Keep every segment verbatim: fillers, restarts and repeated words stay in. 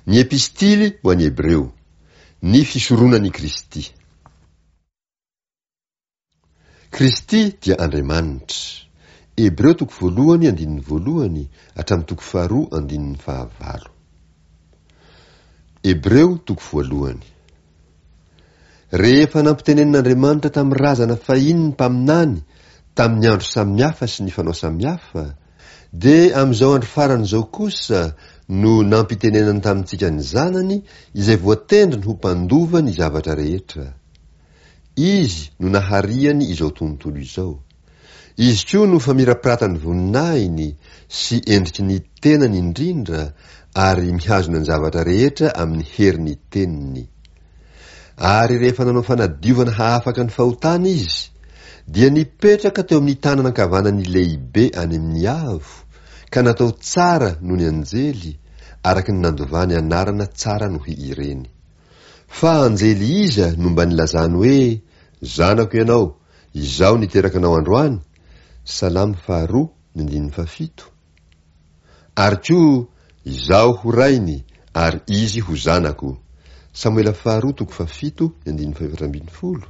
Ny epistily ho an'ny Hebreo, ny fisoronan'i Kristy. Kristy dia Andriamanitra. Hebreo toko voalohany andininy voalohany hatramin'ny toko faharoa andininy fahavalo. Hebreo toko voalohany. Rehefa nampitenen'Andriamanitra tamin'ny razana fahiny ny mpaminany tamin'ny andro samihafa sy ny fanao samihafa, dia amin'izao andro faran'izao kosa no nampitenenany tamintsika ny zanany izay voatendriny ho mpandova ny zavatra rehetra. Izy no nahariany izao tontolo izao. Izy koa no famirapiratany voninahiny sy endriky ny tenany indrindra ary mihazona ny zavatra rehetra amin'ny heriny teniny. Ary rehefa nanao fanadiovana hahafaka ny fahotana izy, dia nipetraka teo amin'ny tanana ankavanany lehibe any amin'ny avo, ka natao tsara noho ny anjely, araka ny nandovany anarana tsara noho ireny. Fa anjely iza no mba nilazany hoe, zanako ianao, izao niteraka anao androany, Salamy faharoa ny andininy fafito. Ary koa, izao ho rainy, ary izy ho zanako. Samuela faharoa toko fafito ny andininy faefatra ambin'ny folo.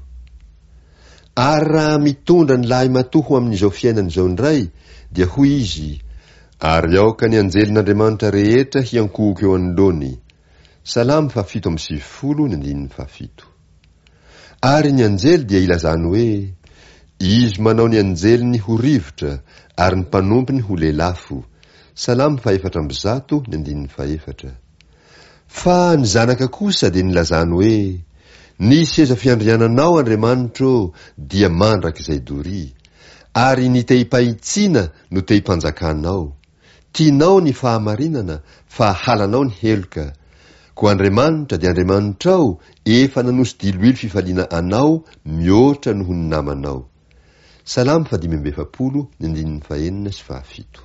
Ary raha mitondra ny lahy matoho amin'izao fiainana izao indray, dia hoy izy, ary aoka ny anjelin'Andriamanitra rehetra hiankoko eo anoloany. Salamy fafito amby sivifolo ny andininy fafito. Ary ny anjely dia ilazany hoe, izy manao ny anjeliny ho rivotra, ary ny mpanompiny ho lelafo. Salamy faefatra amby zato ny andininy faefatra. Fa ny zanaka kosa dia nilazany hoe, ny seza fiandriananao Andriamanitro dia mandrak'izay dory, ary ny te-hipahitsiana no te-hipanjakanao. Tianao ny fahamarinana, fa halanao ny heloka. Ko Andriamanitra dia Andriamanitrao efa nanosy diloilo fifaliana anao mihoatra noho ny namanao. Salamy fadimy amby efapolo ny andininy fahenina sy fahafito.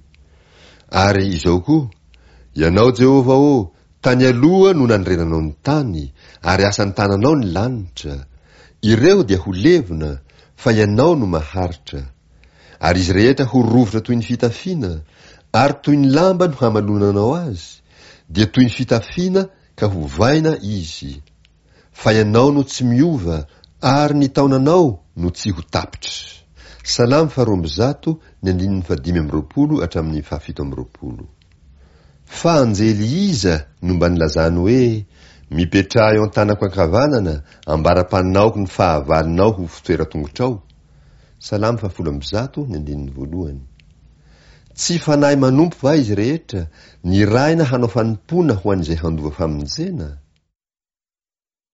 Ary izao koa, ianao Jehova o, tany aloha no nandrenanao ny tany, ary asan'ny tananao ny lanitra. Ireo dia ho levona, fa ianao no maharitra. Ary izy rehetra ho rovitra toy ny fitafiana, ary toy ny lamba no hamalonanao azy, dia toy ny fitafiana ka ho vaina izy. Fa ianao no tsy miova, ary ny taonanao no tsy ho tapitra. Salamy faharoa amby zato ny andininy fadimy amby roapolo hatramin'ny fahafito amby roapolo. Fa anjely iza no mba nilazany hoe, mipetraha eo an-tanako ankavanana, ambara-panaoko ny fahavalinao ho fitoera-tongotrao. Salamy fahafolo amby zato ny andininy voalohany. Tsy fanahy manompo va izy rehetra, ny raina hanao fanimpona ho an'izay handova famonjena?